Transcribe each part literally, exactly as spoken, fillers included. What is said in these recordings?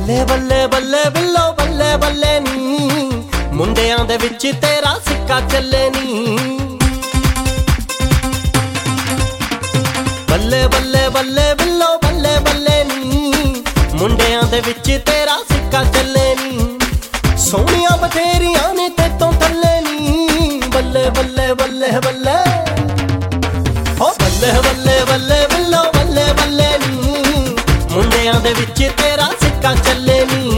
ਬੱਲੇ ਬੱਲੇ ਬੱਲੇ ਬਿੱਲੋ ਬੱਲੇ ਬੱਲੇ ਨੀ ਮੁੰਡਿਆਂ ਦੇ ਵਿੱਚ ਤੇਰਾ ਸਿੱਕਾ ਚੱਲੇ ਨੀ। ਬੱਲੇ ਬੱਲੇ ਬੱਲੇ ਬਿੱਲੋ ਬੱਲੇ ਬੱਲੇ ਨੀ ਮੁੰਡਿਆਂ ਦੇ ਵਿੱਚ ਤੇਰਾ ਸਿੱਕਾ ਚੱਲੇ ਨੀ। ਸੋਹਣੀਆਂ ਬਥੇਰੀਆਂ ਨੇ ਤੇਤੋਂ ਥੱਲੇ ਨੀ। ਬੱਲੇ ਬੱਲੇ ਬੱਲੇ ਬੱਲੇ ਹੋ ਬੱਲੇ ਬੱਲੇ ਬੱਲੇ ਬਿੱਲੋ ਬੱਲੇ ਬੱਲੇ ਨੀ ਮੁੰਡਿਆਂ ਦੇ ਵਿੱਚ ਤੇਰਾ ਸਿੱਕਾ ਚੱਲੇ ਨੀ।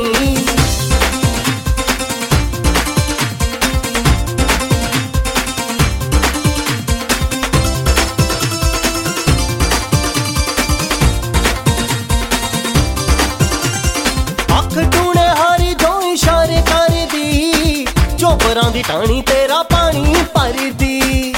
ਅੱਖ ਟੂਣੇ ਹਾਰੀ ਜੋ ਇਸ਼ਾਰੇ ਕਰਦੀ ਚੋਬਰਾਂ ਦੀ ਟਾਣੀ ਤੇਰਾ ਪਾਣੀ ਭਰਦੀ।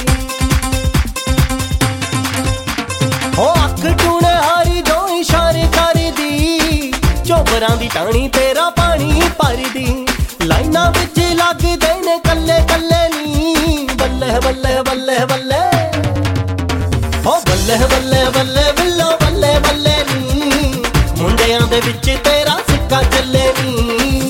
ਹੋ ਅੱਖ ਟੂਣੇ ਹਾਰੀ ਜੋ ਇਸ਼ਾਰੇ ਕਰਦੀ ਚੋਬਰਾਂ ਦੀ ਟਾਣੀ ਤੇਰਾ ਪਾਣੀ ਭਰਦੀ। ਲਾਈਨਾਂ ਵਿੱਚ ਲੱਗਦੇ ਨੇ ਕੱਲੇ ਕੱਲੇ ਨੀ। ਬੱਲੇ ਬੱਲੇ ਬੱਲੇ ਬੱਲੇ ਹੋ ਬੱਲੇ ਬੱਲੇ ਬੱਲੇ ਬਿੱਲੋ ਬੱਲੇ ਬੱਲੇ ਨੀ ਮੁੰਡਿਆਂ ਦੇ ਵਿੱਚ ਤੇਰਾ ਸਿੱਕਾ ਚੱਲੇ ਨੀ।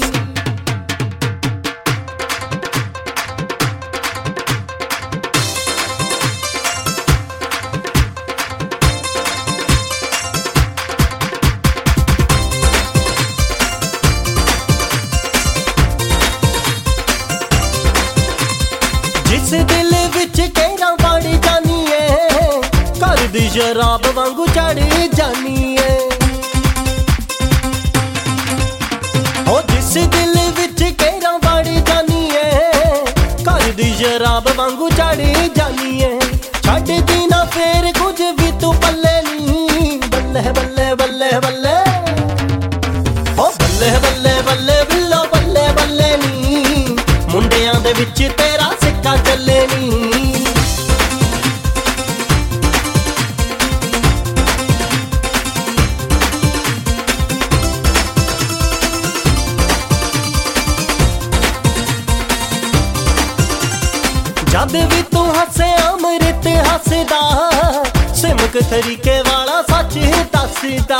ਜਿਸ ਦਿਲ ਵਿੱਚ ਕਹਿਰਾਂ ਵੜ ਜਾਨੀ ਏ ਘਰ ਦੀ ਸ਼ਰਾਬ ਵਾਂਗੂ ਚੜ ਜਾਨੀ ਏ। ਹੋ ਜਿਸ ਦਿਲ ਵਿੱਚ ਕਹਿਰਾਂ ਵੜ ਜਾਨੀ ਏ ਘਰ ਦੀ ਸ਼ਰਾਬ ਵਾਂਗੂ ਚੜ ਜਾਨੀ ਏ। ਛੱਡਦੀ ਨਾ ਫੇਰ ਕੁਝ ਵੀ ਤੂੰ ਪੱਲੇ ਨੀ। ਬੱਲੇ ਬੱਲੇ ਬੱਲੇ ਬੱਲੇ ਹੋ ਬੱਲੇ ਬੱਲੇ ਬੱਲੇ ਬਿੱਲੋ ਬੱਲੇ ਬੱਲੇ ਨੀ ਮੁੰਡਿਆਂ ਦੇ ਵਿੱਚ ਤੇਰਾ ਸਿੱਕਾ ਚੱਲੇ ਨੀ। ਜਦ ਵੀ ਤੂੰ ਹੱਸੇ ਅੰਮ੍ਰਿਤ ਹੱਸਦਾ ਸਿਮਕ ਤਰੀਕੇ ਵਾਲਾ ਸੱਚ ਦੱਸਦਾ।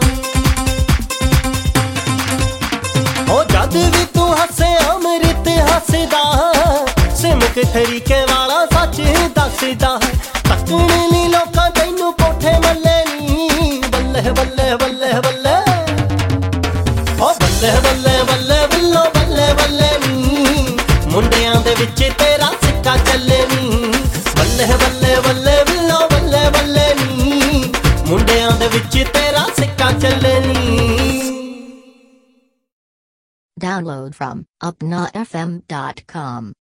ਹੋ ਜਦ ਵੀ ਤੂੰ ਹੱਸੇ ਅੰਮ੍ਰਿਤ ਹੱਸਦਾ ਸਿਮਕ ਤਰੀਕੇ ਵਾਲਾ ਸੱਚ ਦੱਸਦਾ। ਤੱਕਣ ਨੀ ਲੋਕਾਂ ਤੈਨੂੰ ਕੋਠੇ ਮੱਲੇ ਨੀ। ਬੱਲੇ ਬੱਲੇ ਬੱਲੇ ਬੱਲੇ ਹੋ ਬੱਲੇ ਬੱਲੇ ਬੱਲੇ ਬਿੱਲੋ ਬੱਲੇ ਬੱਲੇ ਨੀ ਮੁੰਡਿਆਂ ਦੇ ਵਿੱਚ ਤੇਰਾ ਸਿੱਕਾ ਚੱਲੇ ਨੀ। ਬੱਲੇ ਬੱਲੇ ਬੱਲੇ ਬਿੱਲੋ ਬੱਲੇ ਬੱਲੇ ਨੀ ਮੁੰਡਿਆਂ ਦੇ ਵਿੱਚ ਤੇਰਾ ਸਿੱਕਾ ਚੱਲੇ ਨੀ। Download from upnotfm dot com